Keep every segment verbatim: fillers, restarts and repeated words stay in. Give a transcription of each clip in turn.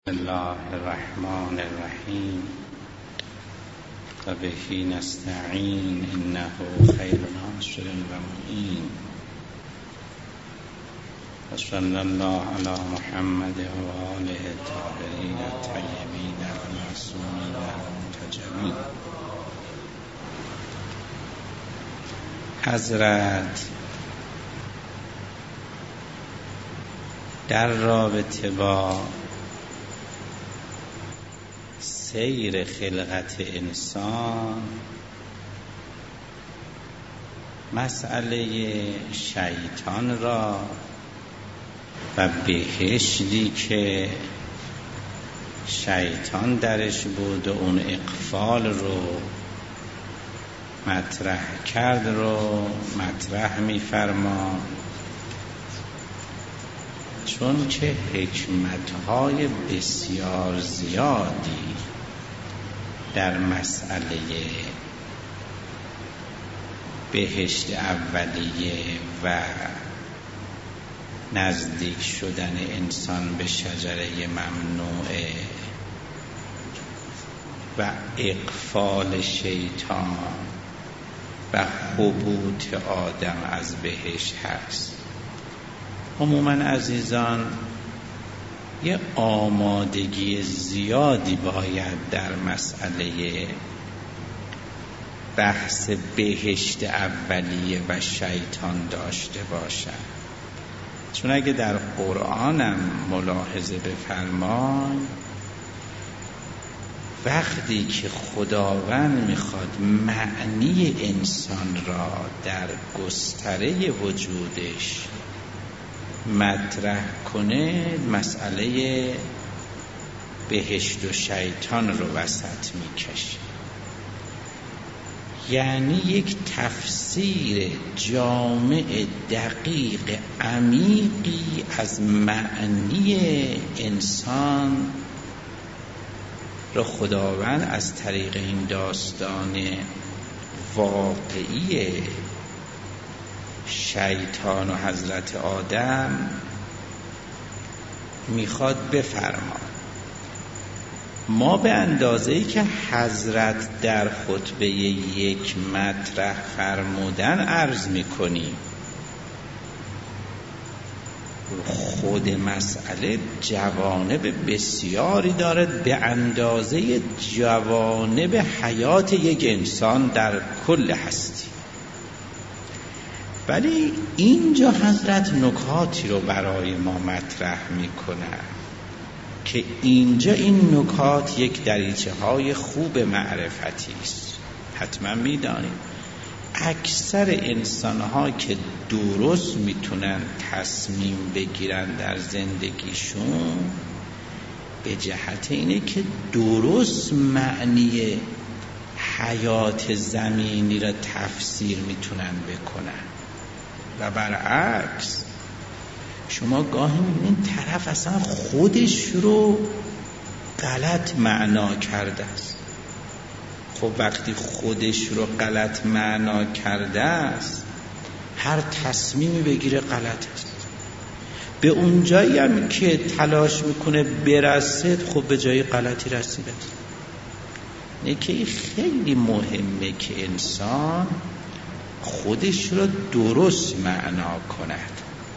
الله الرحمن الرحیم و بهی نستعین انه خیر ناصر و معین و صلی الله علی محمد و آله الطاهرین الطیبین المعصومین المنتجبین. حضرت در رابطه با سیر خلقت انسان مسئله شیطان را و بهشتی که شیطان درش بود و اون اقفال رو مطرح کرد رو مطرح می‌فرما، چون که حکمت‌های بسیار زیادی در مسئله بهشت اولیه و نزدیک شدن انسان به شجره ممنوعه و اقفال شیطان و هبوط آدم از بهشت هست. عموماً عزیزان یه آمادگی زیادی باید در مسئله بحث بهشت اولیه و شیطان داشته باشد، چون اگه در قرآنم ملاحظه بفرمای وقتی که خداوند میخواد معنی انسان را در گستره وجودش مطرح کنه مسئله بهشت و شیطان رو وسط میکشه، یعنی یک تفسیر جامع دقیق عمیقی از معنی انسان رو خداوند از طریق این داستان واقعی شیطان و حضرت آدم میخواد بفرما. ما به اندازه‌ای که حضرت در خطبه یک مطرح فرمودن عرض میکنیم، خود مسئله جوانب بسیاری دارد به اندازه جوانب حیات یک انسان در کل هستی، ولی اینجا حضرت نکاتی رو برای ما مطرح میکنن که اینجا این نکات یک دریچه های خوب معرفتی است. حتما میدانید اکثر انسان ها که درست میتونن تصمیم بگیرن در زندگیشون به جهت اینه که درست معنی حیات زمینی را تفسیر میتونن بکنن و برعکس شما گاهی میبینید طرف اصلا خودش رو غلط معنا کرده است. خب وقتی خودش رو غلط معنا کرده است هر تصمیمی بگیره غلط است. به اون جایی هم که تلاش میکنه برسد خب به جای غلطی رسیده است. نکته خیلی مهمه که انسان خودش رو درست معنا کند.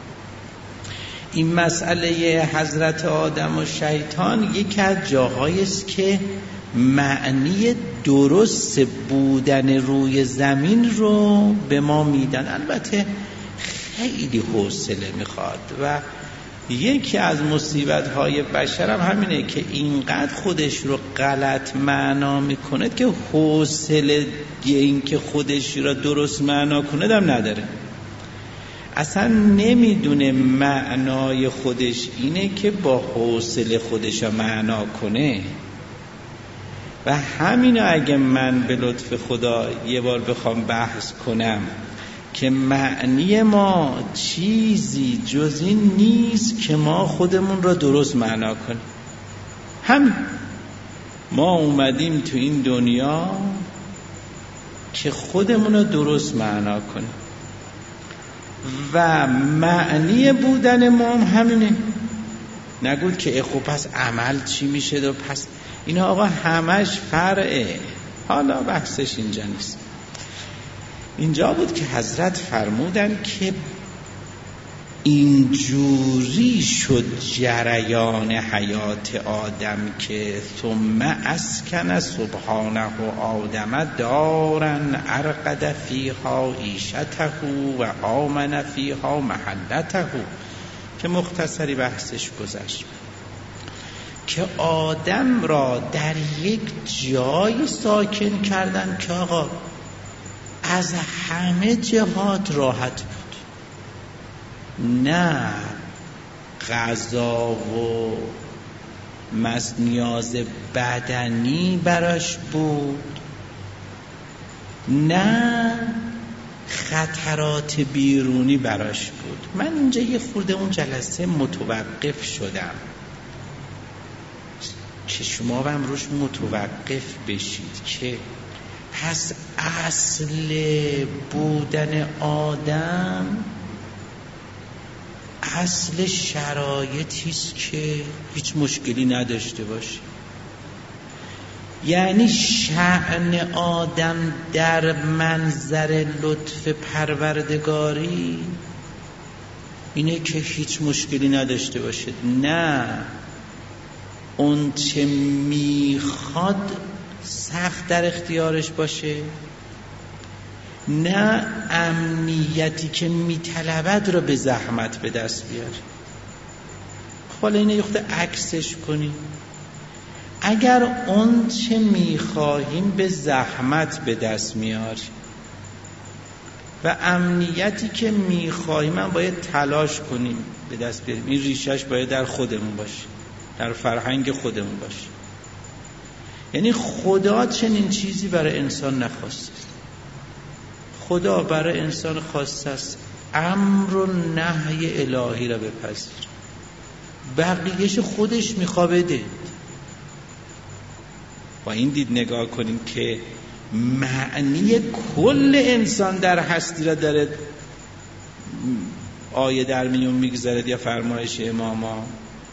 این مسئله حضرت آدم و شیطان یکی از جاهایی است که معنی درست بودن روی زمین رو به ما میدن. البته خیلی حوصله میخواد و یکی از مصیبت‌های بشر هم همینه که اینقدر خودش رو غلط معنا میکنه که حوصله این که خودش رو درست معنا کنه هم نداره. اصلا نمیدونه معنای خودش اینه که با حوصله خودش رو معنا کنه. و همینو اگه من به لطف خدا یه بار بخوام بحث کنم که معنی ما چیزی جز این نیست که ما خودمون را درست معنا کنیم. همین ما اومدیم تو این دنیا که خودمون را درست معنا کنیم و معنی بودن ما هم همینه. نگود که خب پس عمل چی میشه و پس اینا آقا همش فرعه. حالا بحثش اینجا نیست. اینجا بود که حضرت فرمودن که اینجوری شد جریان حیات آدم که ثم اسکن سبحانه آدم دارن ارقد فیها عیشته و آمن فیها محلته، که مختصری بحثش گذشت که آدم را در یک جای ساکن کردن که آقا از همه جهات راحت بود. نه غذا و نیاز بدنی براش بود، نه خطرات بیرونی براش بود. من اینجا یه خورده اون جلسه متوقف شدم که شما هم روش متوقف بشید که پس اصل بودن آدم اصل شرایطیست که هیچ مشکلی نداشته باشه. یعنی شأن آدم در منظر لطف پروردگاری اینه که هیچ مشکلی نداشته باشه، نه اون چه میخواد سخت در اختیارش باشه، نه امنیتی که میطلبد رو به زحمت به دست بیاره. حالا اینه یه خود عکسش کنیم. اگر اون چه میخواهیم به زحمت به دست میاری و امنیتی که میخواهیم هم باید تلاش کنیم به دست بیاریم، این ریشش باید در خودمون باشه، در فرهنگ خودمون باشه. یعنی خدا چنین چیزی برای انسان نخواسته. خدا برای انسان خواسته است امر و نهی الهی را بپذیر، بقیهش خودش میخواد بده. با این دید نگاه کنیم که معنی کل انسان در هستی را داره آیه در میون میگذارد یا فرمایش اماما.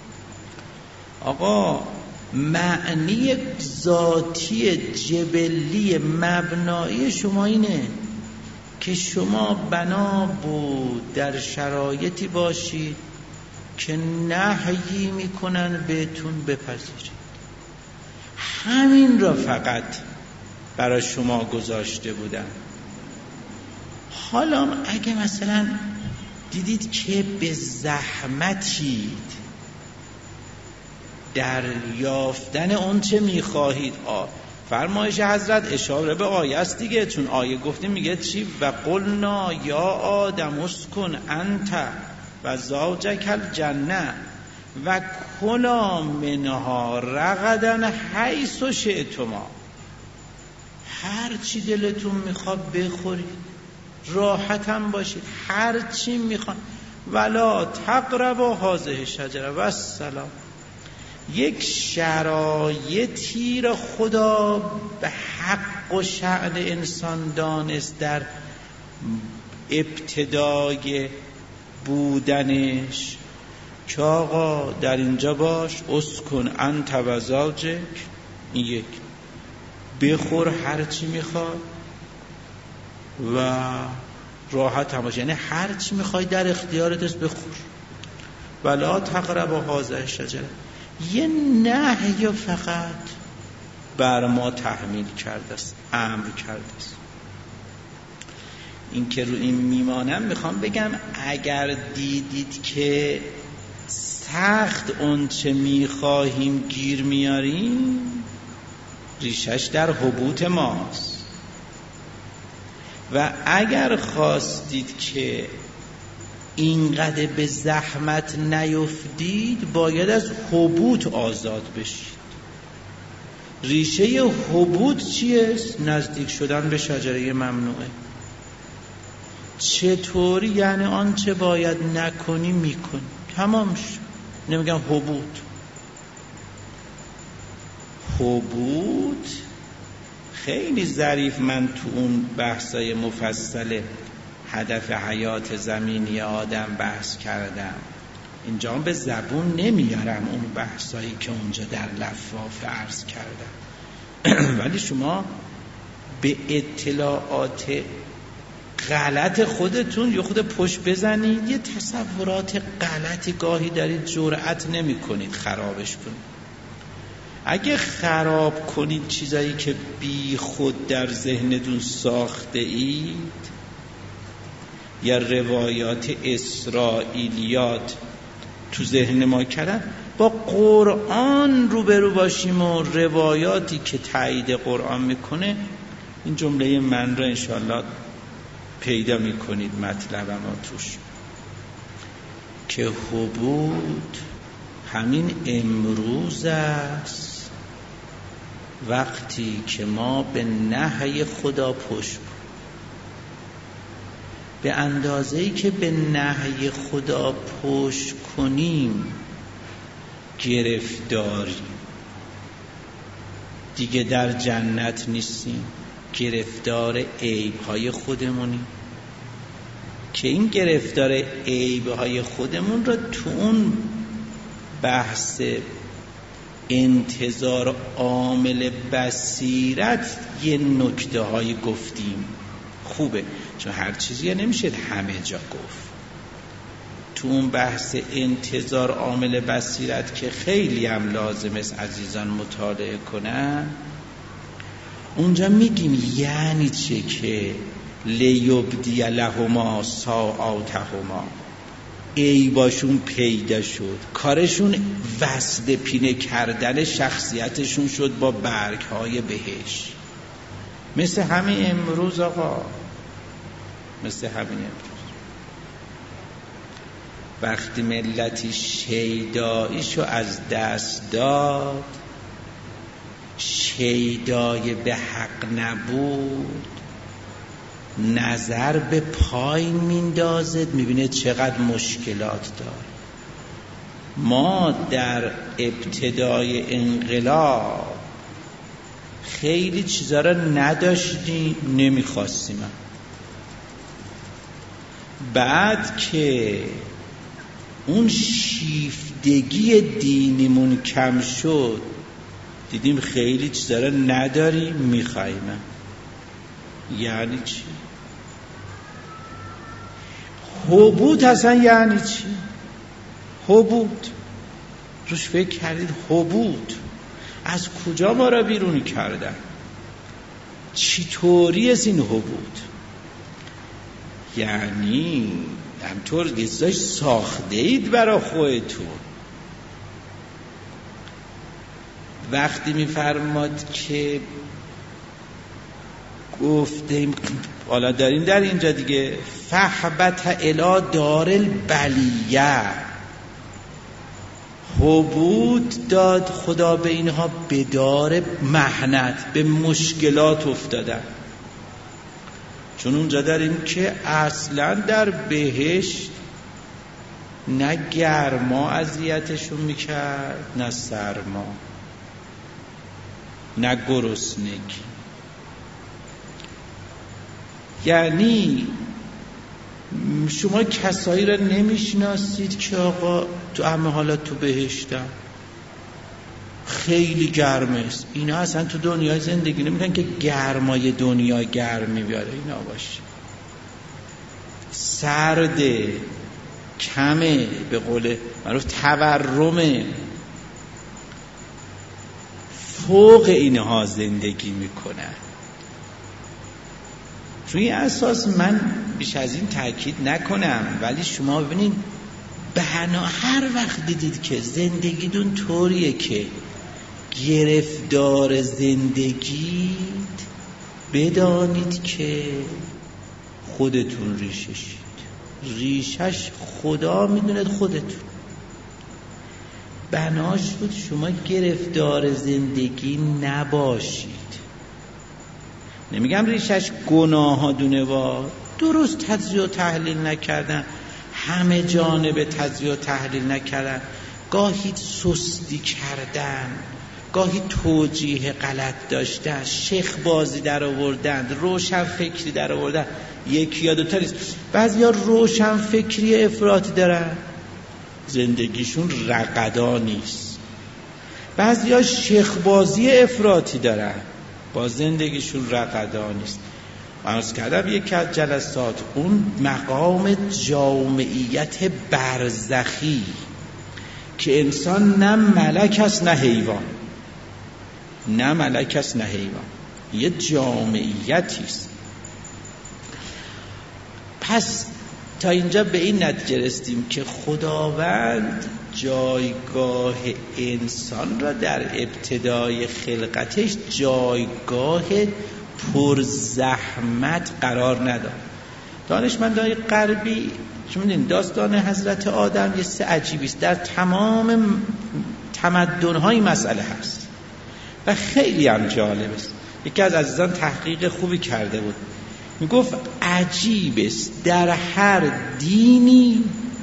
آقا معنی ذاتی جبلی مبنایی شما اینه که شما بنا بود در شرایطی باشید که نهی میکنن بهتون بپذیرید. همین را فقط برای شما گذاشته بودن. حالا اگه مثلا دیدید که به زحمتید در یافتن اون چه میخواهید، آه فرمایش حضرت اشاره به آیه است دیگه، چون آیه گفتیم میگه چی؟ و قلنا یا آدم اسکن انت و زوجک الجنه و کلا منها رغدا حیث شئتما. هر چی دلتون میخواد بخورید، راحت هم باشید، هر چی میخواد، ولا تقربوا هذه الشجره و السلام. یک شرایطی را خدا به حق و شأن انسان دانست در ابتدای بودنش که آقا در اینجا باش، اسکن انت و زوجک، این یک، بخور هر چی میخواد و راحت هم باش، یعنی هر چی میخوای در اختیارت است بخور. ولا تقربوا هذه الشجره، یه نهی فقط بر ما تحمیل کرده است، امر کرده است. این که رو این میمانم میخوام بگم اگر دیدید که سخت اون چه میخواهیم گیر میاریم، ریشش در حبوط ماست. و اگر خواستید که اینقدر به زحمت نیفتید، باید از حبوط آزاد بشید. ریشه حبوط چیه؟ نزدیک شدن به شجره ممنوعه. چطوری؟ یعنی آنچه باید نکنی میکنی، تمام شد. نمیگم حبوط. حبوط خیلی ظریف من تو اون بحثای مفصل هدف حیات زمینی آدم بحث کردم. اینجا به زبون نمیارم اون بحثایی که اونجا در لفاف عرض کردم ولی شما به اطلاعات غلط خودتون یه خود پشت بزنید، یه تصورات غلطی گاهی دارید جرأت نمی کنید خرابش کنید. اگه خراب کنید چیزایی که بی خود در ذهنتون ساخته اید یا روایات اسرائیلیات تو ذهن ما کردن، با قرآن روبرو باشیم و روایاتی که تایید قرآن میکنه. این جمله من را انشاءالله پیدا میکنید مطلب ما توش که حبود همین امروز است، وقتی که ما به نهی خدا پشت به اندازه‌ای که به نهی خدا پشت کنیم گرفتاریم، دیگه در جنت نیستیم، گرفتار عیب‌های خودمونیم که این گرفتار عیب‌های خودمون رو تو اون بحث انتظار عامل بصیرت یه نکته های گفتیم. خوبه چون هر چیزی نمیشه همه جا گفت. تو اون بحث انتظار عامل بصیرت که خیلی هم لازم است عزیزان مطالعه کنن، اونجا میگیم یعنی چه که لیبدی لهما ساعاتهما، عیباشون پیدا شد، کارشون وصل پینه کردن شخصیتشون شد با برگ های بهش. مثل همین امروز آقا، مثل همین امروز وقتی ملتی شیداییشو از دست داد، شیدای به حق نبود، نظر به پایین میندازد، میبینه چقدر مشکلات دار. ما در ابتدای انقلاب خیلی چیزا را نداشتیم، نمیخواستیم. بعد که اون شیفتگی دینیمون کم شد، دیدیم خیلی چیزا را نداریم، میخوایم. یعنی چی؟ حبود اصلا یعنی چی؟ حبود روش فکر کردید؟ حبود از کجا ما را بیرون کردن؟ چطوری از این حبود؟ یعنی همطور گذاش ساخته اید برای خودتون. وقتی میفرماد که گفتیم حالا داریم در اینجا دیگه فحبت الی دار البلیه، حبود داد خدا به اینها به دار محنت، به مشکلات افتادن. چون اونجا داریم که اصلا در بهشت نه گرما اذیتشون میکرد نه سرما نه گرسنگی. یعنی شما کسایی را نمیشناسید که آقا تو همه حالات تو بهشتن، خیلی گرمه است، اینا اصلا تو دنیای زندگی نمیکنن که گرمای دنیا گرمی بیاره اینا باشه. سرده، کمه، به قول معروف تورمه، فوق اینها زندگی میکنن. چون این اساس من بیش از این تاکید نکنم، ولی شما ببینید بنا هر وقت دیدید که زندگیتون طوریه که گرفتار زندگیت، بدانید که خودتون ریششید. ریشش خدا میدوند، خودتون. بنا شد شما گرفتار زندگی نباشید. نمیگم ریشش گناه ها دونه وا، درست تجزیه و تحلیل نکردن، همه جانبه تجزیه و تحلیل نکردن، گاهی سستی کردن، گاهی توجیه غلط داشتن، شیخ بازی در آوردن، روشن فکری در آوردن. یکی یا دوتا نیست، بعضی ها روشن فکری افراطی دارن، زندگیشون رقدا نیست. بعضیا شیخ‌بازی افراطی دارن، با زندگیشون رقدا نیست. عرض کردم یک از جلسات اون مقام جامعیت برزخی که انسان نه ملک است نه حیوان، نه ملک است نه حیوان، یه جامعیتی است. پس تا اینجا به این نتیجه رسیدیم که خداوند جایگاه انسان را در ابتدای خلقتش جایگاه پر زحمت قرار نداد. دانشمندان غربی شما می‌دونید داستان حضرت آدم یه سه عجیبی است، در تمام تمدن‌های مسئله هست و خیلی هم جالب است. یکی از عزیزان تحقیق خوبی کرده بود، میگفت عجیب است در هر دینی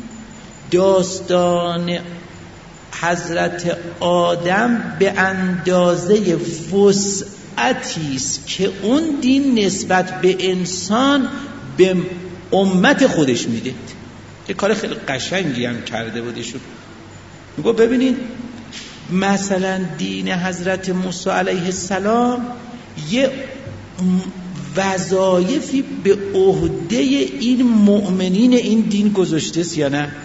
داستان حضرت آدم به اندازه وسعتی است که اون دین نسبت به انسان به امت خودش میده. یه کار خیلی قشنگی هم کرده بودشون. میگو ببینید مثلا دین حضرت موسی علیه السلام یه وظایفی به عهده این مؤمنین این دین گذاشته است یا نه؟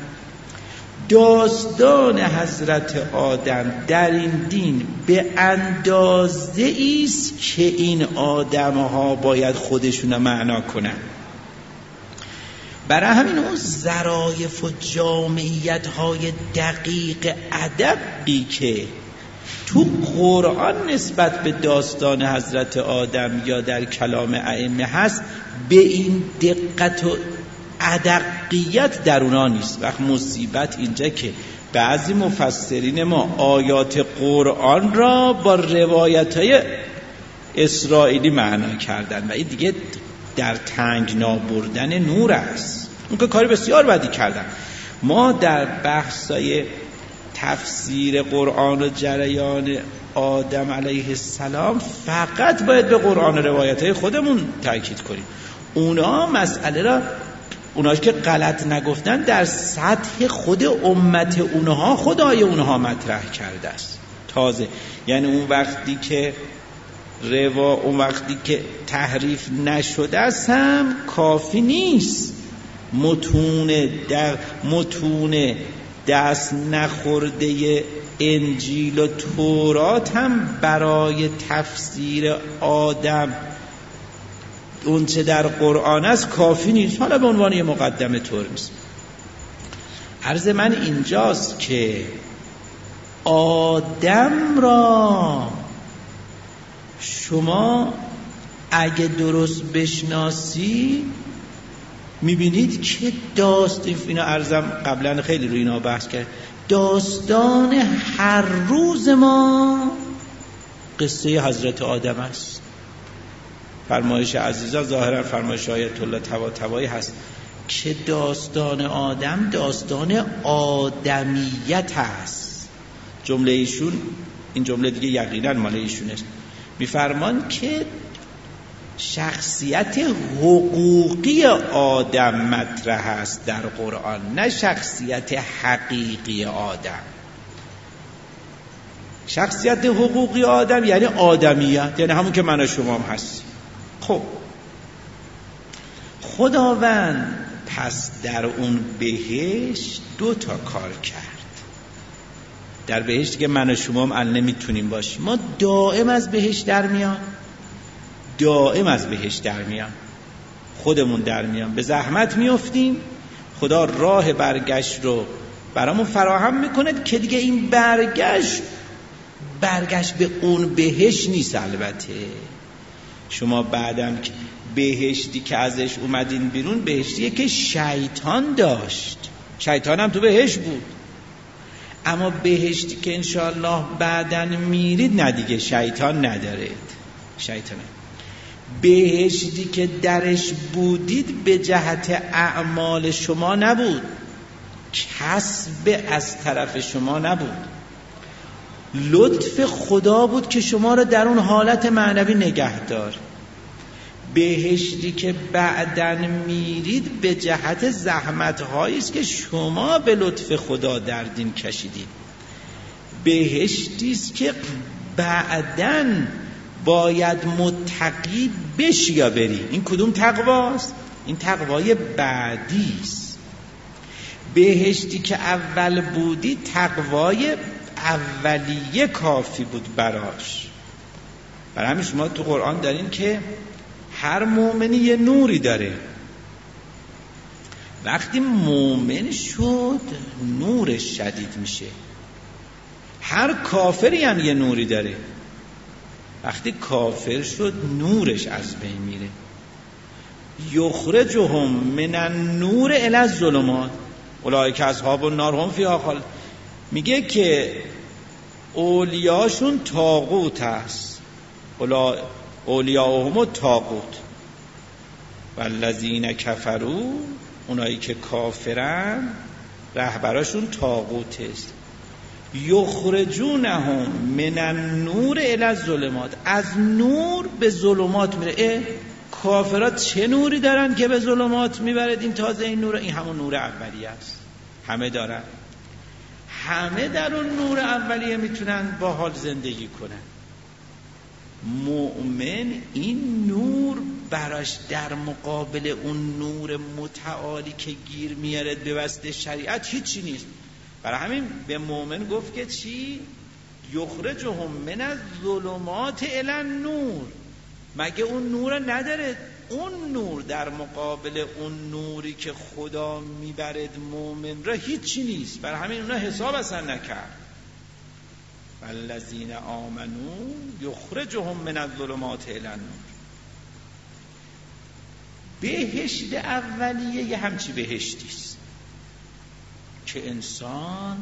داستان حضرت آدم در این دین به اندازه است که این آدم‌ها باید خودشون رو معنا کنن. برای همین اون ظرایف و جامعیت‌های دقیق ادبی که تو قرآن نسبت به داستان حضرت آدم یا در کلام ائمه هست به این دقت و ادقیت در اونا نیست. وقت مصیبت اینجا که بعضی مفسرین ما آیات قرآن را با روایت‌های اسرائیلی معنا کردن و این دیگه در تنگنا بردن نور است. اون که کاری بسیار بدی کردن. ما در بحثای تفسیر قرآن و جریان آدم علیه السلام فقط باید به قرآن و روایت‌های خودمون تاکید کنیم. اونا مسئله را اونایی که غلط نگفتن در سطح خود امت اونها خدای اونها مطرح کرده است. تازه یعنی اون وقتی که روا اون وقتی که تحریف نشده است هم کافی نیست. متون در متون دست نخورده انجیل و تورات هم برای تفسیر آدم اون چه در قرآن است کافی نیست. حالا به عنوان یه مقدمه طور نیست. عرض من اینجاست که آدم را شما اگه درست بشناسی میبینید که داستان اینا عرضم قبلا خیلی روی اینا بحث کرد، داستان هر روز ما قصه حضرت آدم است. فرمایش عزیزا ظاهرا فرمایش آیت الله طباطبایی هست که داستان آدم داستان آدمیت هست. جمله ایشون این جمله دیگه یقینا مال ایشونه، میفرمان که شخصیت حقوقی آدم مطرح است در قرآن، نه شخصیت حقیقی آدم. شخصیت حقوقی آدم یعنی آدمیت، یعنی همون که من و شما هم هستیم. خب خداوند پس در اون بهشت دو تا کار کرد. در بهشت که من و شما هم الان نمیتونیم باشیم، ما دائم از بهشت در میان دائم از بهشت در میان خودمون در میان به زحمت میافتیم، خدا راه برگشت رو برامون فراهم میکنه که دیگه این برگشت برگشت به اون بهشت نیست. البته شما بعدم که بهشتی که ازش اومدین بیرون بهشتیه که شیطان داشت، شیطان هم تو بهشت بود، اما بهشتی که انشاءالله بعدن میرید نه دیگه شیطان ندارید. شیطان بهشتی که درش بودید به جهت اعمال شما نبود، کسب از طرف شما نبود، لطف خدا بود که شما را در اون حالت معنوی نگه دار. بهشتی که بعدن میرید به جهت زحمت‌هایی است که شما به لطف خدا در دین کشیدید. بهشتی است که بعدن باید متقی بشی یا بری. این کدوم تقواست؟ این تقوای بعدی است. بهشتی که اول بودی تقوای اولیه کافی بود براش. برای همین شما تو قرآن دارین که هر مومنی یه نوری داره. وقتی مومن شد نورش شدید میشه. هر کافری هم یه نوری داره. وقتی کافر شد نورش از بین میره. یخرجهم من النور الی الظلمات اولئک اصحاب النار هم فیها خالدون. میگه که اولیاشون طاغوت هست، اولیاهم الطاغوت والذین کفروا، اونایی که کافرن رهبراشون طاغوت است. یخرجونهم من النور الی الظلمات، از نور به ظلمات میره. کافرات چه نوری دارن که به ظلمات میبرد؟ این تازه این نور، این همون نور اولیه است. همه دارن، همه در اون نور اولیه میتونن با حال زندگی کنن. مؤمن این نور براش در مقابل اون نور متعالی که گیر میاره به واسطه شریعت هیچی نیست. برای همین به مؤمن گفت که چی؟ یخرجهم من الظلمات الی النور. مگه اون نور نداره؟ اون نور در مقابل اون نوری که خدا میبرد مؤمن را هیچی نیست. برای همین اونا حساب اصلا نکرد. والذین آمنوا یخرجهم من الظلمات الی النور. بهشت اولیه یه همچی بهشتیست که انسان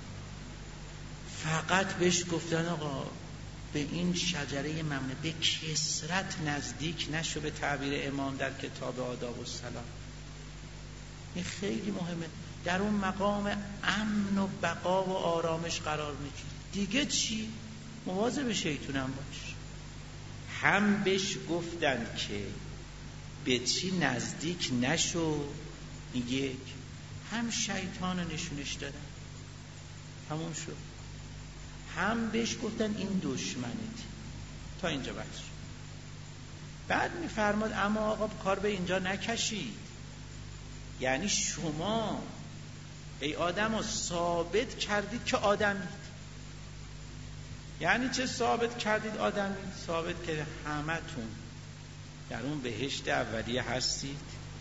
فقط بهش گفتن آقا به این شجره ممنوع به کثرت نزدیک نشو، به تعبیر امام در کتاب آداب السلام. این خیلی مهمه. در اون مقام امن و بقا و آرامش قرار میگیری. دیگه چی؟ مواظب شیطونم باش. هم بهش گفتن که به چی نزدیک نشو، یک هم شیطان نشونش دادن، تموم شد. هم بهش گفتن این دشمنت. تا اینجا بس. بعد میفرماد اما آقا کار به اینجا نکشید. یعنی شما ای آدم ها ثابت کردید که آدمید. یعنی چه ثابت کردید آدمید؟ ثابت که همتون در اون بهشت اولیه هستید،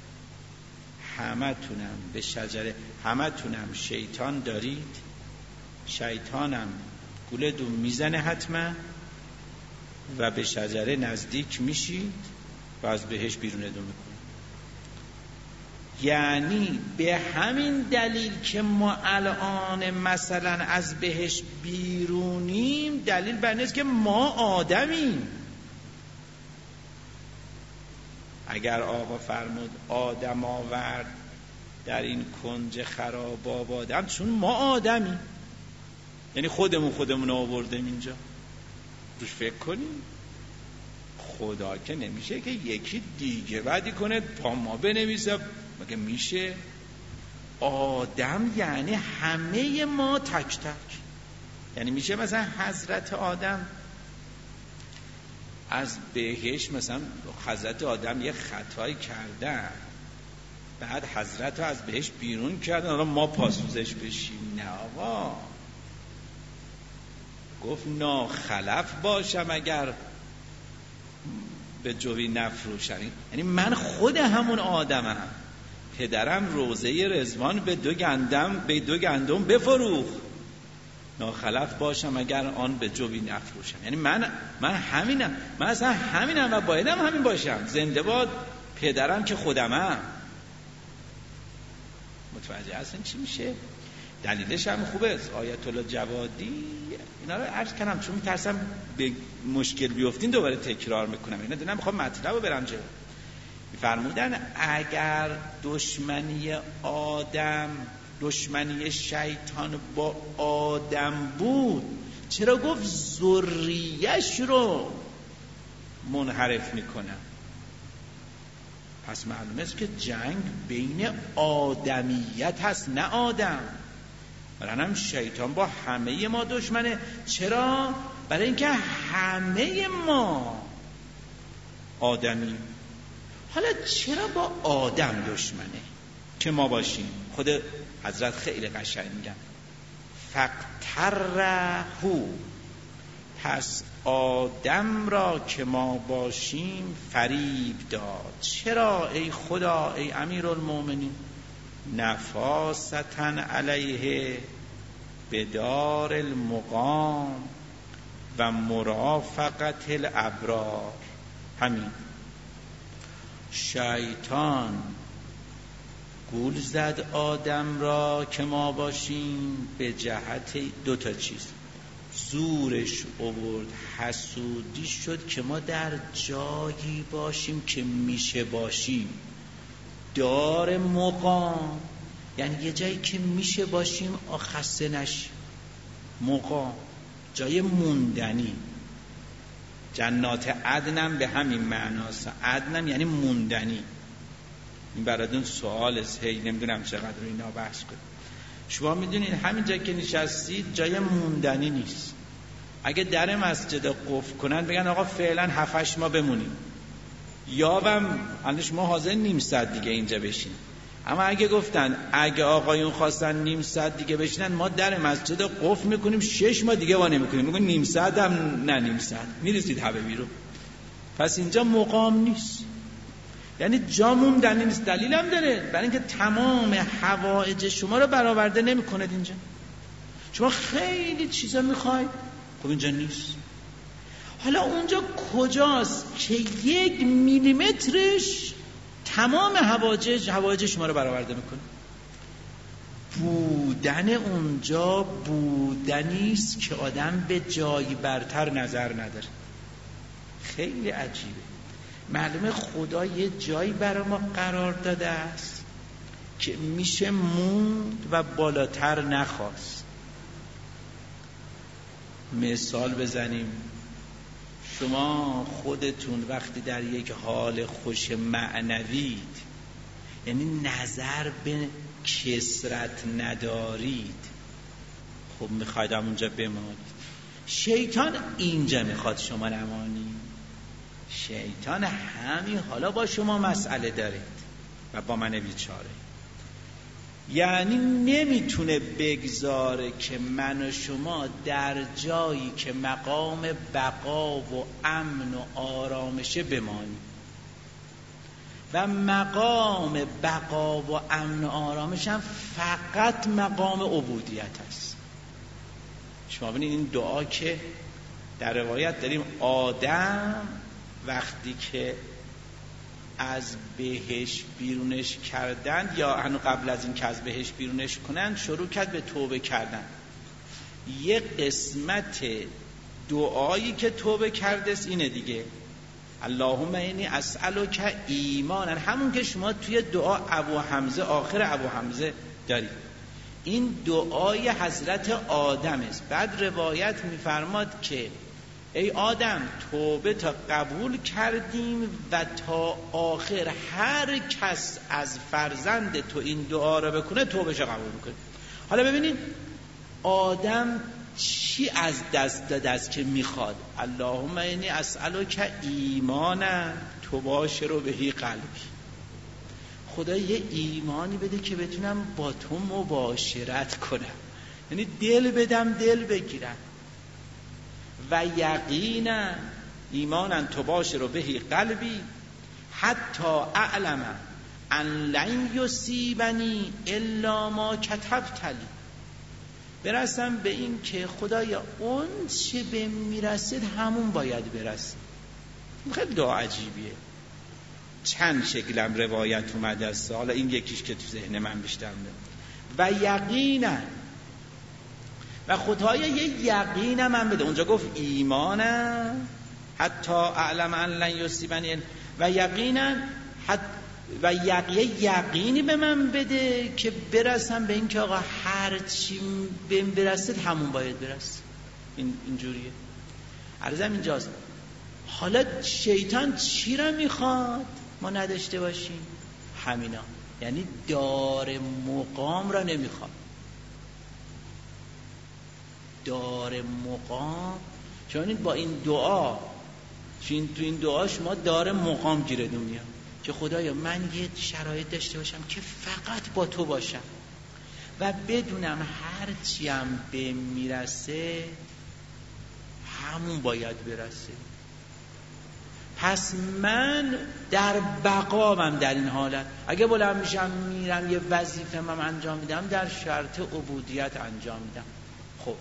همتونم به شجره، همتونم شیطان دارید، شیطانم گولتون میزنه حتما و به شجره نزدیک میشید و از بهشت بیرونتون میکنه. یعنی به همین دلیل که ما الان مثلا از بهشت بیرونیم، دلیل بر نیست که ما آدمیم. اگر آقا فرمود آدم آورد در این کنج خراب آبادم، چون ما آدمیم، یعنی خودمون خودمون آوردیم اینجا. روش فکر کنیم. خدا که نمیشه که یکی دیگه بعدی کنه پا ما بنویسه، مگه میشه؟ آدم یعنی همه ما تک تک. یعنی میشه مثلا حضرت آدم از بهشت، مثلا حضرت آدم یه خطایی کردن، بعد حضرت رو از بهشت بیرون کردن، حالا ما پاسوزش بشیم؟ نه آقا، گفت ناخلف باشم اگر به جوی نفروشم. یعنی من خود همون آدمم. پدرم روزه رضوان به دو گندم به دو گندم بفروخ، ناخلف باشم اگر آن به جوی نفروشم. یعنی من من همینم، من اصلا همینم و بایدم همین باشم. زنده باد پدرم که خودمم. متوجه هستین چی میشه؟ دلیلش هم خوبه. آیت الله جوادی اینا رو عرض کردم چون میترسم به مشکل بیفتین دوباره تکرار میکنم. اینا دیدم میخوام مطلب رو برم جلو. فرمودن اگر دشمنی آدم، دشمنی شیطان با آدم بود، چرا گفت ذریه‌اش رو منحرف میکنم؟ پس معلومه است که جنگ بین آدمیت هست نه آدم. برای هم شیطان با همه ما دشمنه. چرا؟ برای اینکه همه ما آدمی. حالا چرا با آدم دشمنه که ما باشیم؟ خود حضرت خیلی قشنگ میگن فقترهو، پس آدم را که ما باشیم فریب داد. چرا ای خدا ای امیرالمومنین؟ نفاستن علیه بدار المقام و مرافقت الابرار. همین شیطان گول زد آدم را که ما باشیم به جهت دو تا چیز. زورش آورد، حسودی شد که ما در جایی باشیم که میشه باشیم. دار مقام یعنی یه جایی که میشه باشیم خسته نشیم. مقام جای موندنی. جنات عدنم به همین معناست. عدنم یعنی موندنی. این براتون سوال است، هی نمیدونم چقدر رو اینا بحث کنیم. شما میدونید همین جایی که نشستید جای موندنی نیست. اگه در مسجد قفل کنن بگن آقا فعلا هفت هشت ماه بمونیم، یا هم اندش ما حاضر نیم ساعت دیگه اینجا بشینیم. اما اگه گفتن اگه آقایون خواستن نیم ساعت دیگه بشینن ما در مسجد قفل میکنیم، شش ماه دیگه وا نمیکنیم، میگن نیم ساعت هم نه نیم ساعت میرسید همه بیرون. پس اینجا مقام نیست، یعنی جا موندنی نیست. دلیل هم داره، برای اینکه تمام حوائج شما رو برآورده نمیکنه. اینجا شما خیلی چیزا میخواید، خب اینجا نیست. حالا اونجا کجاست که یک میلیمترش تمام حوائج حوائج شما رو برآورده میکنه؟ بودن اونجا بودنی است که آدم به جایی برتر نظر نداره. خیلی عجیبه. معلومه خدا یه جایی برای ما قرار داده است که میشه موند و بالاتر نخواست. مثال بزنیم، شما خودتون وقتی در یک حال خوش معنوید، یعنی نظر به کسرت ندارید، خب میخواید اونجا بمانید. شیطان اینجا میخواد شما نمانید. شیطان همین حالا با شما مسئله دارید و با من بیچاره، یعنی نمیتونه بگذاره که من و شما در جایی که مقام بقا و امن و آرامشه بمانیم. و مقام بقا و امن و آرامش هم فقط مقام عبودیت است. شما ببینید این دعا که در روایت داریم، آدم وقتی که از بهش بیرونش کردن یا هنو قبل از این که از بهش بیرونش کنن شروع کرد به توبه کردن. یک قسمت دعایی که توبه کرده است اینه دیگه، اللهم انی اسألک ایمانا، همون که شما توی دعا ابو حمزه آخر ابو حمزه دارید. این دعای حضرت آدم است. بعد روایت میفرماد که ای آدم توبه تا قبول کردیم و تا آخر هر کس از فرزند تو این دعا را بکنه توبهش قبول میکنه. حالا ببینید آدم چی از دست داده است که میخواد؟ اللهم انی اسألک ایمانا تباشر بهی قلبی، خدا یه ایمانی بده که بتونم با تو مباشرت کنم، یعنی دل بدم دل بگیرم. و یقینا ایمانا تباشر بهی قلبی حتی اعلم ان لن یصیبنی الا ما کتبت لی، برسم به این که خدایا اون چه به میرسید همون باید برسید. خیلی دعا عجیبیه. چند شکلم روایت اومده است، حالا این یکیش که تو ذهن من بیشتر میاد. و یقینا، و خدایا یه یقینم من بده. اونجا گفت ایمانم حتی اعلم ان لن یصیبنی، و یقینا و یقیه یقینی به من بده که برسم به این که آقا هر چی بهم برسید همون باید برسید. این اینجوریه. عرضم اینجاست. حالا شیطان چی را میخواد؟ ما نداشته باشیم؟ همینا. یعنی دار مقام را نمیخوام. دار مقام، چون با این دعا، چون تو این دعا شما دار مقام گیردون میاد که خدایا من یه شرایط داشته باشم که فقط با تو باشم و بدونم هر چیم به میرسه همون باید برسه. پس من در بقامم در این حالت. اگه بلند میشم میرم یه وظیفه من انجام میدم، در شرط عبودیت انجام میدم. خب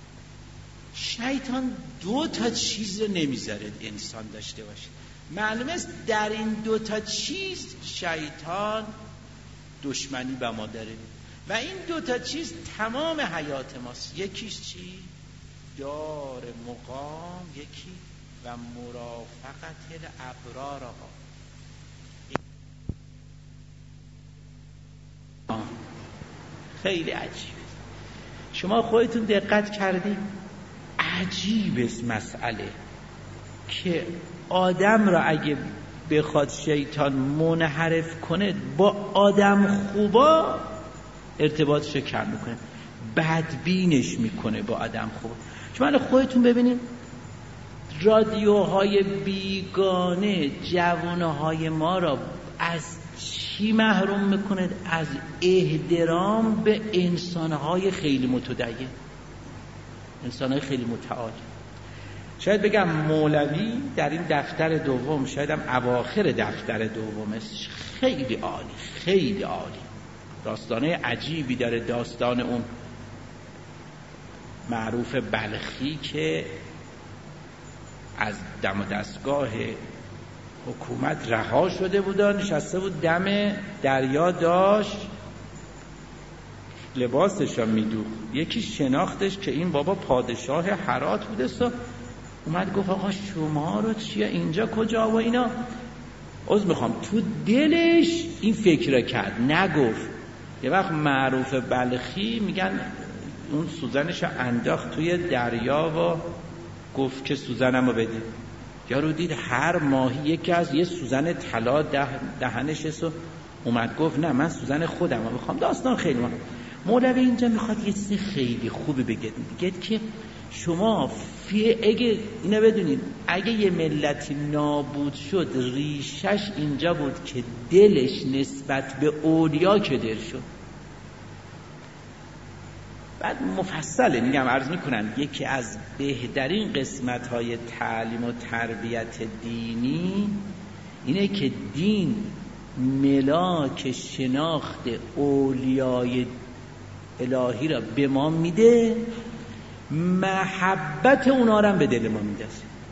شیطان دو تا چیز نمیذاره انسان داشته باشه. معلومه است در این دو تا چیز شیطان دشمنی به ما داره و این دو تا چیز تمام حیات ماست. یکیش چی؟ دار مقام، یکی و مرافقت الابرار. آقا خیلی عجیبه. شما خودتون دقت کردید؟ عجیب است مسئله که آدم را اگه بخواد شیطان منحرف کنه با آدم خوبا ارتباطش رو کم میکنه، بدبینش میکنه با آدم خوبا. شما خودتون ببینید رادیوهای بیگانه جوانهای ما را از چی محروم میکنه؟ از احترام به انسانهای خیلی متدین، انسانهای خیلی متعال. شاید بگم مولوی در این دفتر دوم، شاید هم اواخر دفتر دومش، خیلی عالی، خیلی عالی، داستانه عجیبی داره. داستان اون معروف بلخی که از دم و دستگاه حکومت رها شده بود، نشسته بود دم دریا، داشت لباسش رو میدوخت. یکی شناختش که این بابا پادشاه هرات بوده، سو اومد گفت آقا شما رو چیه اینجا کجا و اینا. عذر میخوام، تو دلش این فکر کرد، نگفت. یه وقت معروف بلخی میگن اون سوزنش انداخت توی دریا و گفت که سوزنمو بده. یارو دید هر ماهی یکی از یه سوزن طلا ده دهنش است و اومد گفت نه من سوزن خودمو میخوام. داستان خیلی مهم. مولوی اینجا میخواد یه چیز خیلی خوبی بگه، میگه که شما فی اگه اینو بدونید، اگه یه ملتی نابود شد ریشش اینجا بود که دلش نسبت به اولیا کدر شد. بعد مفصله میگم عرض میکنم یکی از بهترین قسمت های تعلیم و تربیت دینی اینه که دین ملاک شناخت اولیای الهی را به ما میده، محبت اونا را به دل ما میده.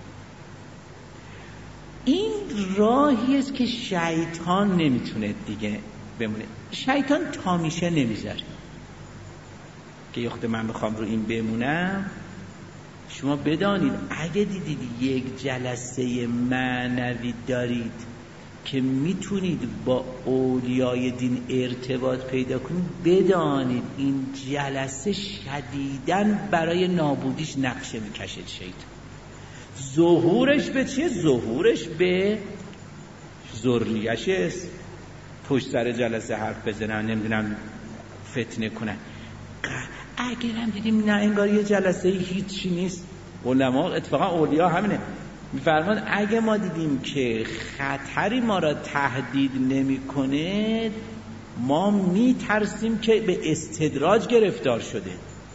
این راهی است که شیطان نمیتونه دیگه بمونه. شیطان تا میشه نمیذاره که یخت من میخوام رو این بمونم. شما بدانید اگه دیدید یک جلسه معنوی دارید که میتونید با اولیای دین ارتباط پیدا کنید، بدانید این جلسه شدیداً برای نابودیش نقشه میکشه شیطان. ظهورش به چیه؟ ظهورش به ذریه‌اش است. پشت سر جلسه حرف بزنن، نمیدونم فتنه کنن. اگر هم دیدیم نه انگار یه جلسه هیچی نیست، علما اتفاقا اولیا همینه میفرمان اگه ما دیدیم که خطری ما را تهدید نمیکنه، ما میترسیم که به استدراج گرفتار شده.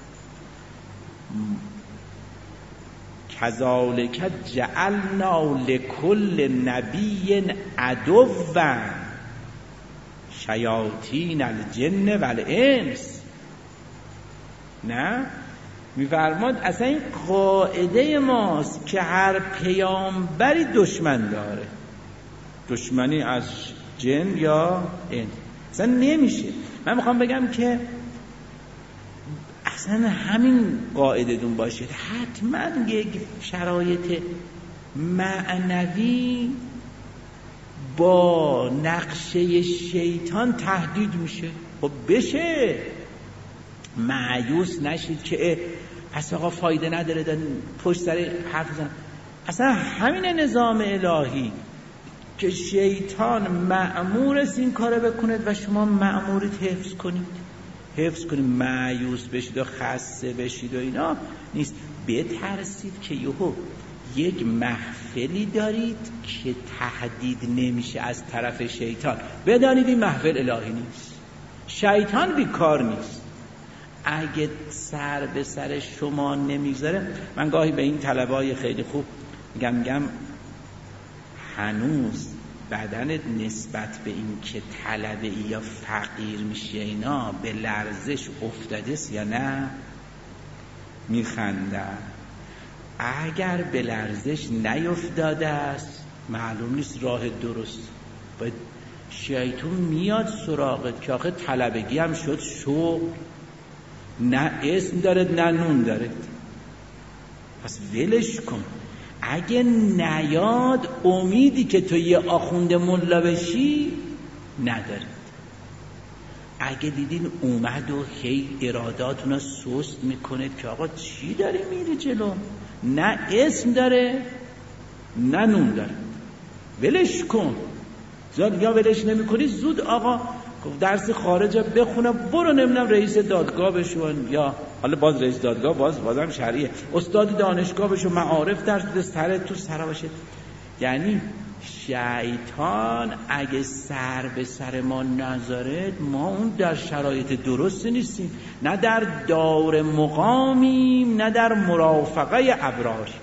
کذالک جعلنا لکل نبی عدوا شیاطین الجن والانس. نه میفرماد اصلا این قاعده ماست که هر پیامبری دشمن داره، دشمنی از جن یا انس. اصلا نمیشه. من میخوام بگم که اصلا همین قاعده دون باشید. حتما یک شرایط معنوی با نقشه شیطان تهدید میشه. خب بشه، مایوس نشید که پس آقا فایده نداره دارن پشت سر حرف بزنن. اصلا همین نظام الهی که شیطان مأمور است این کار بکنید و شما مأمورید حفظ کنید، حفظ کنید، مایوس بشید و خسته بشید و اینا نیست. بترسید که یهو یک محفلی دارید که تهدید نمیشه از طرف شیطان، بدانید این محفل الهی نیست، شیطان بیکار نیست. اگه سر به سر شما نمیگذاره، من گاهی به این طلبای خیلی خوب میگم میگم هنوز بدنت نسبت به این که طلبه ای یا فقیر میشه اینا به لرزش افتاده است یا نه؟ میخندن. اگر به لرزش نیفتاده است معلوم نیست راه درست. باید شیطان میاد سراغت که آخه طلبگی هم شد شغل، نه اسم دارد نه نون دارد، پس ولش کن. اگه نیاد امیدی که تو یه آخوند ملا بشی ندارید. اگه دیدین اومد و هی اراداتون رو سست میکنید که آقا چی داری میری جلو، نه اسم داره نه نون داره، ولش کن. زاد یا ولش نمی کنی زود آقا درس خارج بخونه، برو نمیدونم رئیس دادگاه بشون، یا حالا باز رئیس دادگاه باز بازم شرعیه، استاد دانشگاه بشون، معارف درس بده، سر تو سرا باشه. یعنی شیطان اگه سر به سر ما نذاره، ما اون در شرایط درست نیستیم، نه در دار مقامیم نه در مرافقه ابراریم.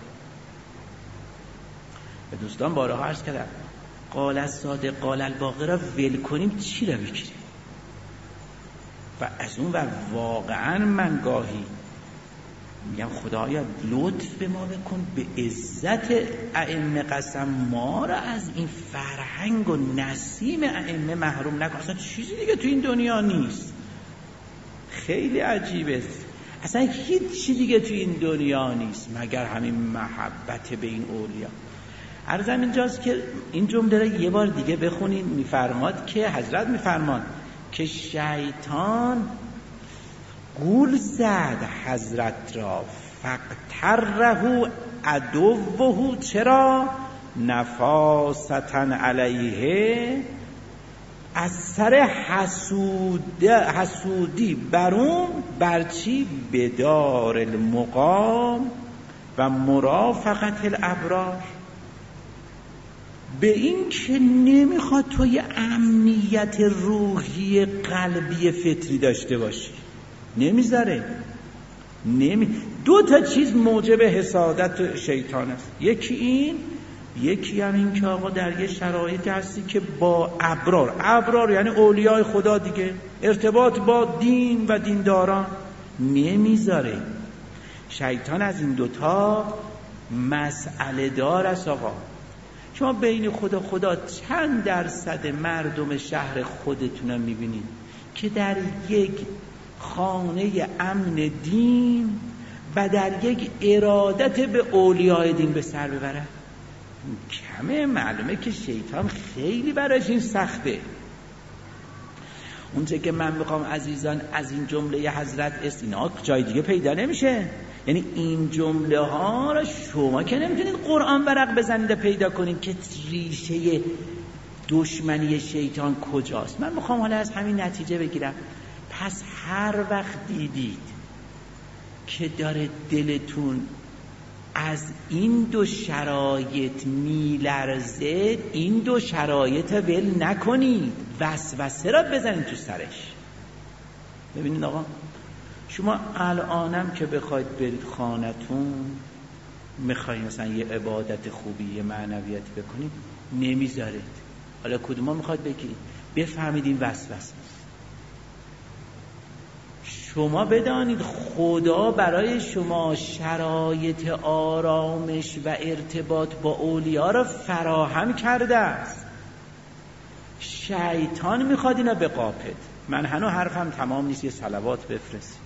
به دوستان بارها عرض کردم قال الصادق قال الباقی را ول کنیم چی را بگیریم؟ و از اون ور واقعا من گاهی میگم خدایا لطف به ما بکن، به عزت ائمه قسم ما را از این فرهنگ و نسیم ائمه محروم نکن. اصلا چیزی دیگه تو این دنیا نیست، خیلی عجیبه، اصلا هیچ چیزی دیگه تو این دنیا نیست مگر همین محبت به این اولیا. عرضم اینجاست که این جمله را یه بار دیگه بخونین. میفرماد که حضرت میفرماد که شیطان گول زد حضرت را، فقتره عدوه، چرا؟ نفاستن علیه، از سر حسود حسودی برون برچی بدار المقام و مرافقت الابرار، به این که نمیخواد تو یه امنیت روحی قلبی فطری داشته باشی، نمیذاره. نمی... دو تا چیز موجب حسادت شیطان است، یکی این، یکی هم این که آقا در یه شرایطی هستی که با ابرار، ابرار یعنی اولیای خدا دیگه، ارتباط با دین و دینداران، نمیذاره. شیطان از این دوتا مسئله دار است. آقا شما بین خدا خدا چند درصد مردم شهر خودتون هم میبینید که در یک خانه امن دین و در یک ارادت به اولیای دین به سر ببرن؟ کمه. معلومه که شیطان خیلی برایش این سخته. اونچه که من میخوام عزیزان از این جمله حضرت است، اینا جای دیگه پیدا نمیشه. یعنی این جمله ها را شما که نمیتونید قرآن ورق بزنید پیدا کنید که ریشه دشمنی شیطان کجاست. من میخوام حالا از همین نتیجه بگیرم. پس هر وقت دیدید که داره دلتون از این دو شرایط میلرزه، این دو شرایط ول نکنید، وسوسه را بزنید تو سرش. ببینید آقا شما الانم که بخواید برید خانتون، میخواید مثلا یه عبادت خوبی یه معنویتی بکنید، نمیذارید. حالا کدوما میخواید بگیرید؟ بفهمید این وسوسه. شما بدانید خدا برای شما شرایط آرامش و ارتباط با اولیا را فراهم کرده است. شیطان میخواد اینا بقاپد. من هنوز حرفم تمام نیست، یه صلوات بفرست.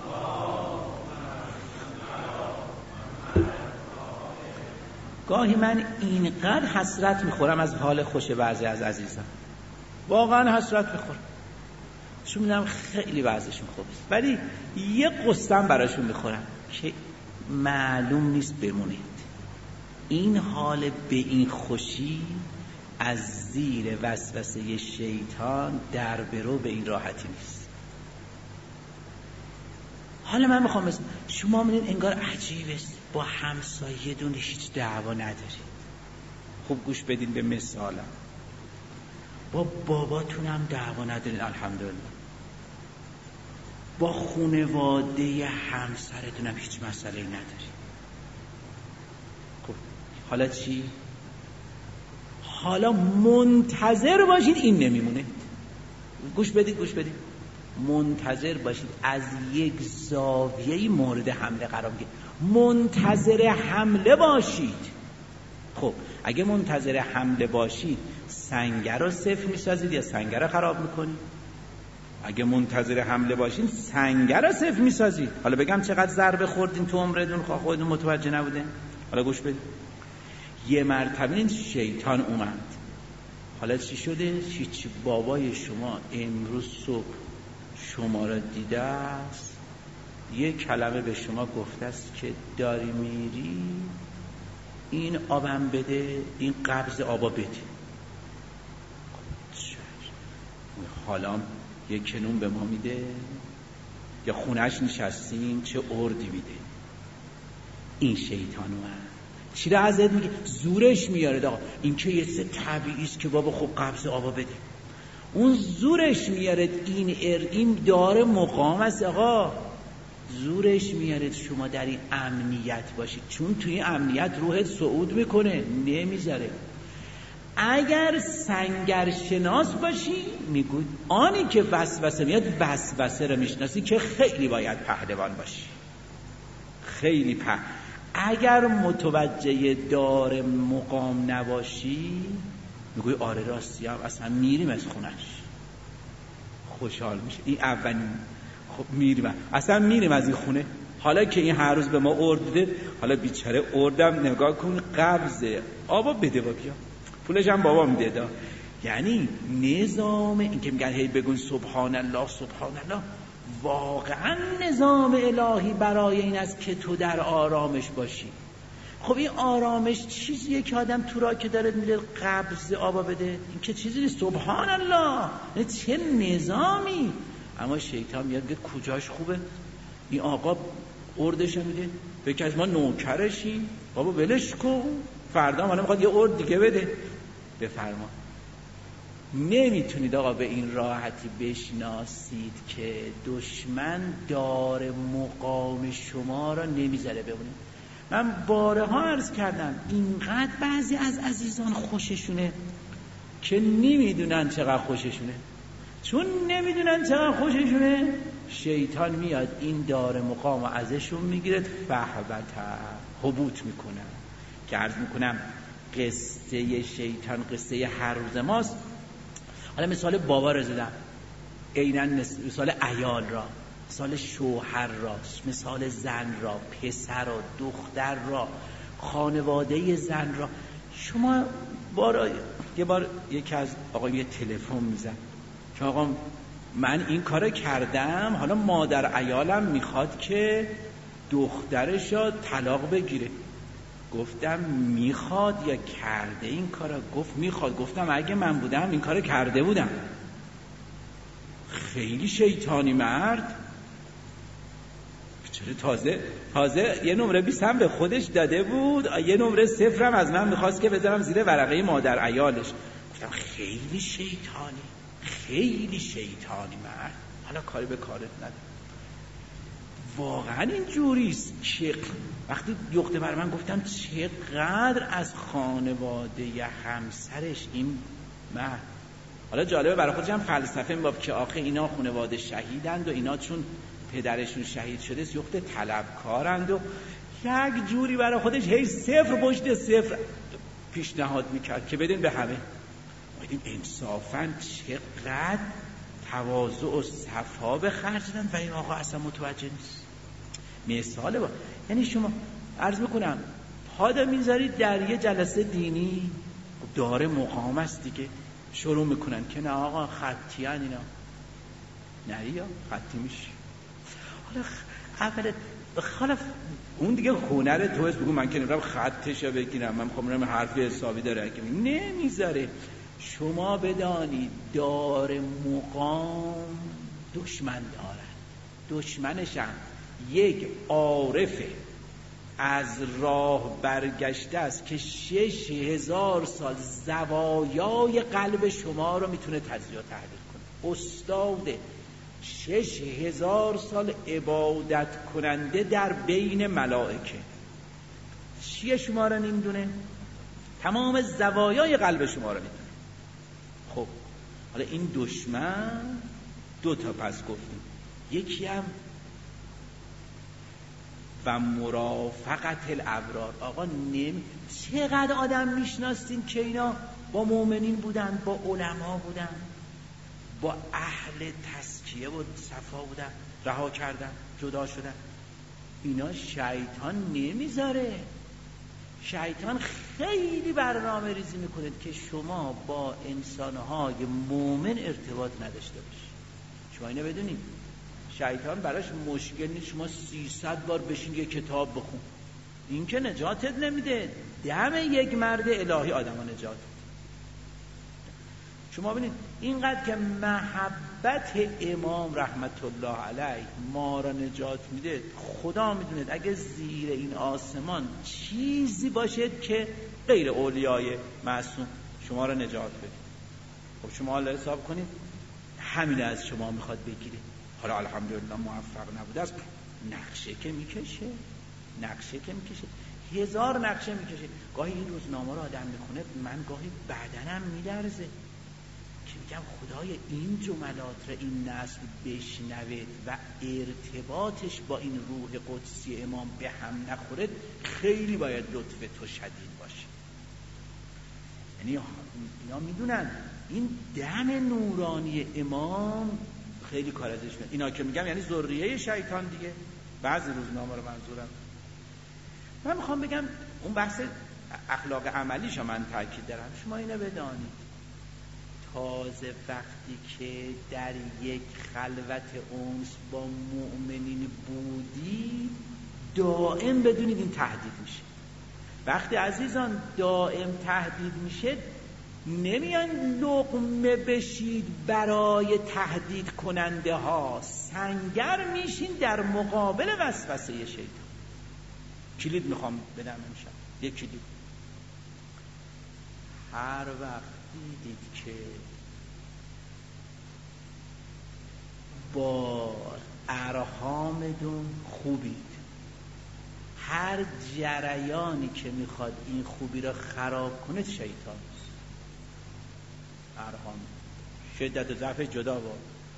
گاهی من اینقدر حسرت میخورم از حال خوش بعضی از عزیزان، واقعا حسرت میخورم، چون میدونم خیلی وضعشون خوبه، ولی یه قصم براشون میخورم که معلوم نیست بمونید. این حال به این خوشی از زیر وسوسه شیطان در برو به این راحتی نیست. حالا من میخوام بس شما میدین انگار عجیبه با همسایه دون هیچ دعوا ندارید. خوب گوش بدین به مثالم. با باباتونم دعوا ندارید الحمدلله. با خانواده همسرتونم هیچ مسئله‌ای ندارید. خب حالا چی؟ حالا منتظر باشید این نمیمونه. گوش بدید گوش بدید منتظر باشید از یک زاویه‌ای مورد حمله قرار بگیرید. منتظر حمله باشید. خب اگه منتظر حمله باشید سنگر رو صفر میسازید یا سنگر رو خراب میکنید؟ اگه منتظر حمله باشید سنگر رو صفر میسازید. حالا بگم چقدر ضربه خوردین تو عمرتون خودتون متوجه نبودین؟ حالا گوش بدید. یه مرتبه این شیطان اومد. حالا چی شده؟ هیچ بابای شما امروز صبح شما را دیده است، یه کلمه به شما گفته است که داری میری این آبم بده، این قبض آبا بده. حالا یه کنون به ما میده یا خونش نشستیم چه اردی میده. این شیطان اومد چی را ازت میگه؟ زورش میاره. آقا این که یه سه طبیعی است که بابا خب قبض آبا بده. اون زورش میاره. این ار این داره مقام است. آقا زورش میاره شما در این امنیت باشید، چون توی امنیت روحت صعود میکنه نمیذاره. اگر سنگر شناس باشی میگوید آنی که وسوسه میاد وسوسه رو میشناسی که خیلی باید پهلوان باشی، خیلی په. اگر متوجه دار مقام نباشی میگوی آره راستی هم اصلا میریم از خونش، خوشحال میشه. این اولین خب میریم اصلا میریم از این خونه. حالا که این هر روز به ما ارد بده، حالا بیچاره اردم نگاه کن قبضه آبا بده با بیا پولش هم بابا میده. یعنی نظام این که میگن هی بگون سبحان الله سبحان الله، واقعا نظام الهی برای این است که تو در آرامش باشی. خب این آرامش چیزیه که آدم تو را که داره میره قبض آبا بده، این که چیزی نیست. سبحان الله چه نظامی. اما شیطان میاد که کجاش خوبه این آقا اردش میده بگه از ما نوکرشی بابا ولش کن، فردا حالا میخواد یه ارد دیگه بده. بفرما. نمیتونید آقا به این راحتی بشناسید که دشمن دار مقام شما را نمیذاره بمونید. من بارها عرض کردم اینقدر بعضی از عزیزان خوششونه که نمیدونن چقدر خوششونه. چون نمیدونن چقدر خوششونه شیطان میاد این دار مقام ازشون میگیره، فهبت حبوط میکنه. که عرض میکنم قصه شیطان قصه هر روز ماست. حالا مثال بابا را زدم، عیناً مثال عیال را، مثال شوهر را، مثال زن را، پسر را، دختر را، خانواده زن را. شما بارا یه بار یکی از آقا یه تلفن میزن که آقا من این کارو کردم، حالا مادر عیالم میخواد که دخترش را طلاق بگیره. گفتم میخواد یا کرده این کارو؟ گفت میخواد. گفتم اگه من بودم این کارو کرده بودم. خیلی شیطانی مرد. چرا تازه تازه یه نمره بیست هم به خودش داده بود، یه نمره صفر هم از من میخواست که بذارم زیر ورقه مادر عیالش. گفتم خیلی شیطانی، خیلی شیطانی مرد. حالا کاری به کارت نداره. واقعا این جوریست که وقتی یخته بر من گفتم چقدر از خانواده همسرش این مرد. حالا جالبه برای خودش هم فلسفه میباب که آخه اینا خانواده شهیدند و اینا چون پدرشون شهید شده یخته طلبکارند و یک جوری برای خودش هی صفر پشت صفر پیشنهاد میکرد که بدین به همه. این انصافاً چقدر تواضع و صفا به خرج دادن و این آقا اصلا متوجه نیست. مثاله با یعنی شما عرض میکنم پادا میذارید در یه جلسه دینی داره مقام است دیگه، شروع میکنن که نه آقا خطی هن اینا، نری یا خطی میشی. حالا اول خلاف اون دیگه هنر تو است. بگو من که نمیرم خطشو بگیرم، من میخوام برم حرفی حسابی داره که نمیذاره. شما بدانید دار مقام دشمن دارن، دشمنشم یک عارفه از راه برگشته است که شش هزار سال زوایای قلب شما رو میتونه تجزیه و تحلیل کنه. استاد شش هزار سال عبادت کننده در بین ملائکه چیه شما رو نمیدونه؟ تمام زوایای قلب شما رو میدونه. خب حالا این دشمن دو تا پس گفتیم، یکی هم و مرافقت الابرار. آقا نمی چقدر آدم میشناستین که اینا با مؤمنین بودن، با علما بودن، با اهل تزکیه و صفا بودن، رها کردن، جدا شدن. اینا شیطان نمیذاره. شیطان خیلی برنامه ریزی میکنه که شما با انسانهای مؤمن ارتباط نداشته باشید. شما اینو بدونید شیطان براش مشکل نیست شما سیصد بار بشین یه کتاب بخون، این که نجاتت نمیده. دم یک مرد الهی آدم نجات میده. شما ببینید اینقدر که محبت امام رحمت الله علیه ما را نجات میده، خدا میدونید اگه زیر این آسمان چیزی باشد که غیر اولیای معصوم شما را نجات بده، خب شما حالا حساب کنید همین از شما میخواد بگیره. حالا الحمدلله موفق نبوده است، نقشه که میکشه، نقشه که میکشه هزار نقشه میکشه. گاهی این روزنامه رو آدم میخونه، من گاهی بدنم میلرزه که میگم خدای این جملات رو این نسل بشنوید و ارتباطش با این روح قدسی امام به هم نخورد، خیلی باید لطف تو شدید باشه. یعنی اینا میدونن این دم نورانی امام خیلی کار ازش میاد. اینا که میگم یعنی ذریه شیطان دیگه، بعضی روزنامه رو منظورم. من میخوام بگم اون بحث اخلاق عملیش من تاکید دارم. شما اینو بدانید تازه وقتی که در یک خلوت اونس با مؤمنین بودی دائم بدونید این تهدید میشه. وقتی عزیزان دائم تهدید میشه نمیان لقمه بشید برای تهدید کننده ها، سنگر میشین در مقابل وسوسه شیطان. کلید میخوام بدم امشب، یک کلید. هر وقت دیدید که با ارحامتون خوبید، هر جریانی که میخواد این خوبی را خراب کنه شیطان است. ارحام شدت و ضعف جدا با.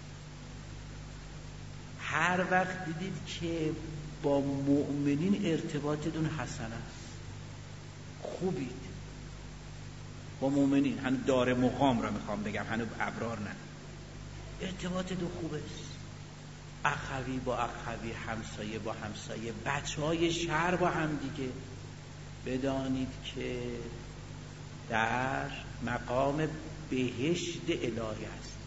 هر وقت دیدید که با مؤمنین ارتباطتون حسن است، خوبید با مؤمنین، هنو دار مقام را میخوام بگم، هنو ابرار نه، ارتباطتون خوبه، اخوی با اخوی، همسایه با همسایه، بچه های شهر با هم دیگه، بدانید که در مقام بهشت الهی است.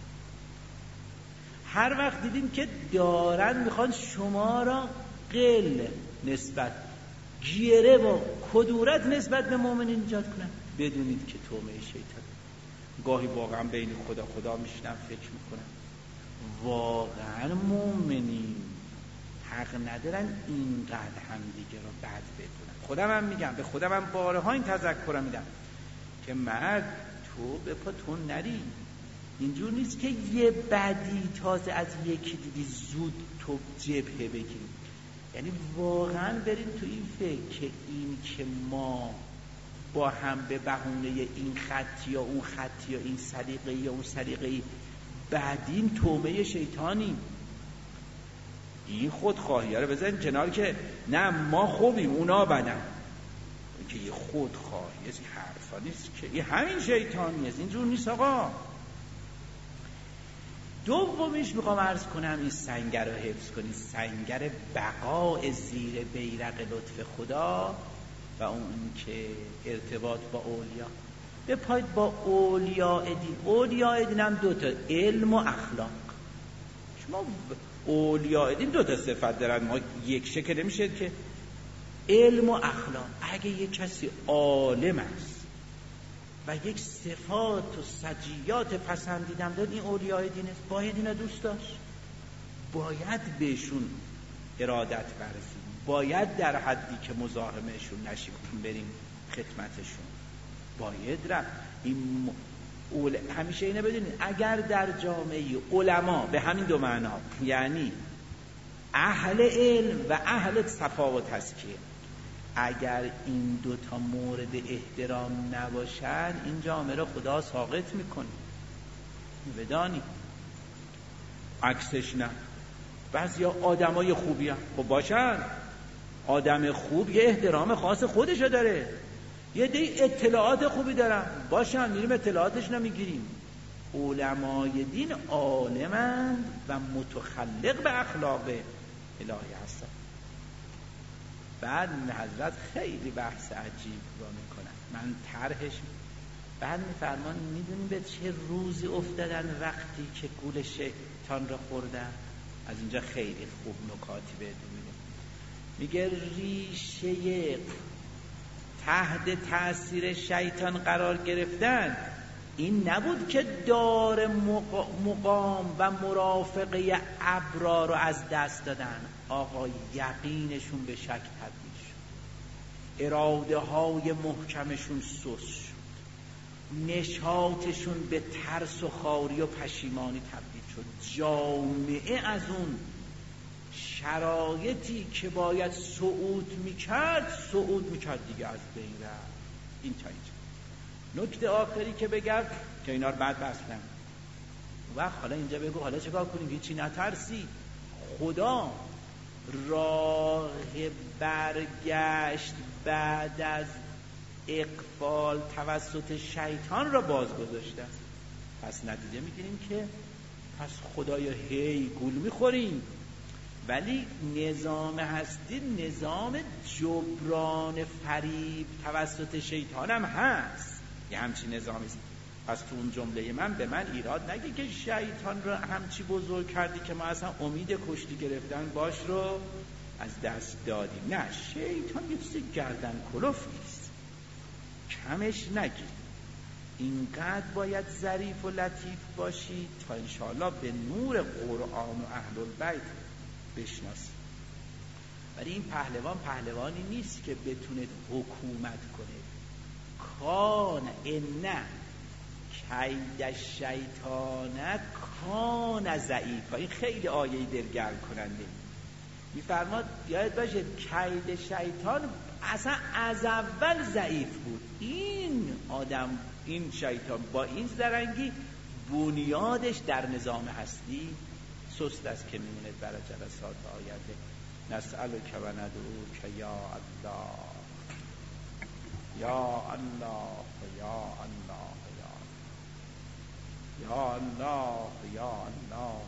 هر وقت دیدیم که دارن میخوان شما را قل نسبت گیره و کدورت نسبت به مؤمنین ایجاد کنن، بدونید که تومه شیطان. گاهی واقعا بین خدا خدا میشنم فکر میکنم واقعا مؤمنین حق ندارن اینقدر هم دیگه رو بد بدونن. خودم هم میگم، به خودم هم بارها این تذکر میدم که مرد تو به پا تو نری. اینجور نیست که یه بدی تازه از یکی دیدی زود تو جبهه بگیری. یعنی واقعا بریم تو این فکر که این که ما با هم به بهونه این خط یا اون خط یا این سلیقه یا اون سلیقه بعدین تومه شیطانی، این خودخواهی رو بزن کنار که نه ما خوبیم اونا بدن، که یه خودخواهی است، حرفا نیست که این همین شیطانی است. اینجور نیست آقا. دومیش میخوام عرض کنم این سنگر رو حفظ کنید، سنگر بقای زیر بیرق لطف خدا و اون که ارتباط با اولیا. به پای با اولیاء دین. اولیاء دین هم دوتا، علم و اخلاق. شما اولیاء دین دو تا صفت دارن، ما یک شکل نمیشه که علم و اخلاق. اگه یک کسی عالم است و یک صفات و سجیات پسندیدم داد، این اولیاء دین است، باید اینا دوست داشت، باید بهشون ارادت برسیم، باید در حدی که مزاحمشون نشیم بریم خدمتشون، باید رفت. این اول... همیشه اینه بدونید اگر در جامعه علما به همین دو معنا، یعنی اهل علم و اهل صفا و تزکیه، اگر این دو تا مورد احترام نباشن، این جامعه رو خدا ساقط میکنه. بدانی عکسش نه. بعضیا آدمای خوبی هم خب باشن، آدم خوب یه احترام خاص خودشو داره، یه دی اطلاعات خوبی دارن، باشن میریم اطلاعاتش نمیگیریم. علمای دین عالمند و متخلق به اخلاق الهی هستن. بعد حضرت خیلی بحث عجیب رو میکنن، من طرحش بعد میفرمان میدونیم به چه روزی افتادن وقتی که گول شیطان را خوردن. از اینجا خیلی خوب نکاتی بهتون میگه. میگه ریشه تحت تأثیر شیطان قرار گرفتن این نبود که دار مقام و مرافقه ابرار رو از دست دادن، آقا یقینشون به شک تبدیل شد، اراده های محکمشون سست شد، نشاطشون به ترس و خواری و پشیمانی تبدیل شد. جامعه از اون شرایطی که باید صعود میکرد صعود میکرد دیگه، از بین رفت. این تا اینجا. نکته آخری که بگم که اینا رو بعد بسنم و حالا اینجا بگو حالا چه کار کنیم؟ هیچی نترسی، خدا راه برگشت بعد از اقبال توسط شیطان را باز گذاشته. پس نتیجه میگیریم که پس خدایا هی گول میخوریم، ولی نظام هستی نظام جبران فریب توسط شیطان هم هست، یه همچی نظامی است. پس تو اون جمله من به من ایراد نگی که شیطان رو همچی بزرگ کردی که ما اصلا امید کشتی گرفتن باش رو از دست دادیم. نه، شیطان یه چیز گردن کلفتی است، کمش نگیر. اینقدر باید ظریف و لطیف باشی تا انشاءالله به نور قرآن و اهل البیت بشناسی. ولی این پهلوان پهلوانی نیست که بتونه حکومت کنه. کان نه کید الشیطان کان ضعیفا. این خیلی آیه دلگرم کننده. میفرماد یاد باشه کید شیطان اصلا از اول ضعیف بود. این آدم، این شیطان با این زرنگی بنیادش در نظام هستی سست است که میمونه برای جلسات آینده. نسألک و ندعوک یا الله یا الله یا الله یا الله یا الله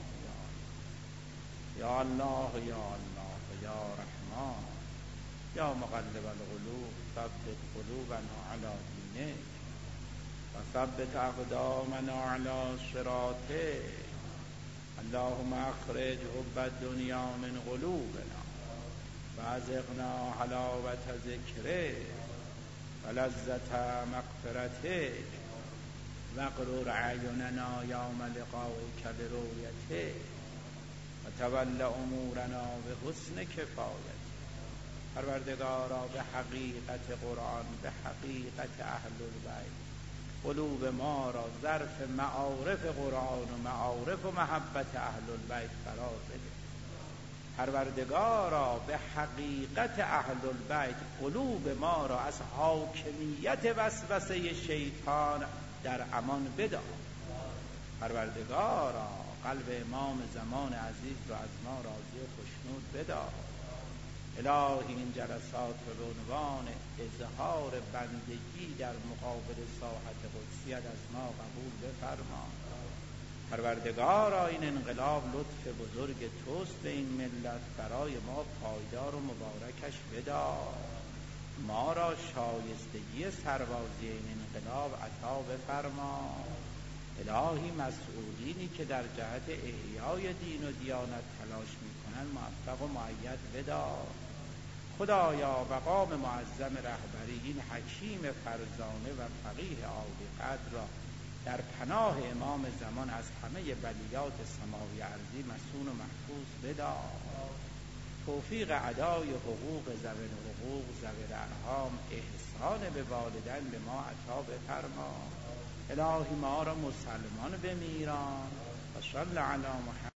یا الله یا الله یا رحمان یا مقلب القلوب ثبت قلوبنا علی دینک و ثبت اقدامنا علی صراطک. اللهم اخرج حب الدنیا من قلوبنا و ازغنا حلاوت ذکرک و لذت مغفرتک و اقرر اعیننا یوم لقائک برؤیتک و تول امورنا به حسن کفایت. پروردگارا به حقیقت قرآن، به حقیقت اهل البیت قلوب ما را ظرف معارف قرآن و معارف و محبت اهل البیت قرار بده. پروردگارا به حقیقت اهل البیت قلوب ما را از حاکمیت وسوسه شیطان در امان بدار. پروردگارا قلب امام زمان عزیز را از ما راضی و خوشنود بدار. الهی این جلسات به عنوان اظهار بندگی در مقابل ساحت قدسیت از ما قبول بفرما. پروردگارا این انقلاب لطف بزرگ توست به این ملت، برای ما پایدار و مبارکش بدار. ما را شایستگی سربازی این انقلاب عطا بفرما. الهی مسئولینی که در جهت احیای دین و دیانت تلاش میکنن موفق و مؤید بدار. خدایا مقام معظم رهبری این حکیم فرزانه و فقیه عالی قدر را در پناه امام زمان از همه بلیات سماوی ارضی مسون و محفوظ بدار. توفیق ادای حقوق ذوی الحقوق ذوی الارحام احسان به والدین به ما عطا بفرما. الهی ما را مسلمان بمیران و صلی علی محمد.